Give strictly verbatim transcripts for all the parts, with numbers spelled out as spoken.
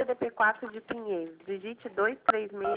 C D P quatro de Pinheiros. Digite dois três seis.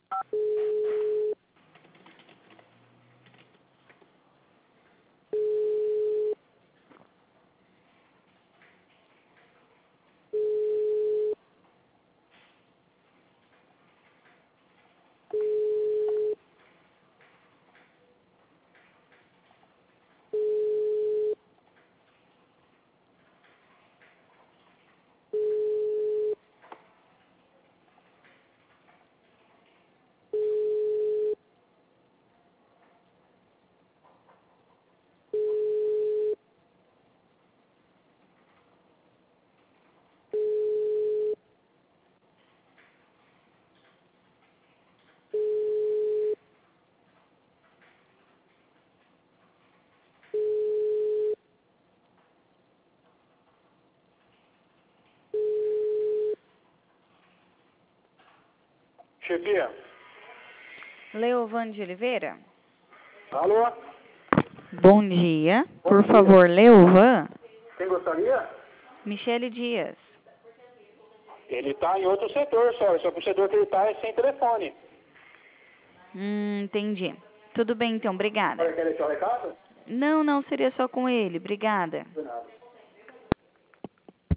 Chefia. Leovan de Oliveira? Alô? Bom dia. Bom Por dia. favor, Leovan. Quem gostaria? Michele Dias. Ele está em outro setor só. Só que o setor que ele está é sem telefone. Hum, entendi. Tudo bem, então. Obrigada. Quer deixar o recado? Não, não. Seria só com ele. Obrigada. De nada.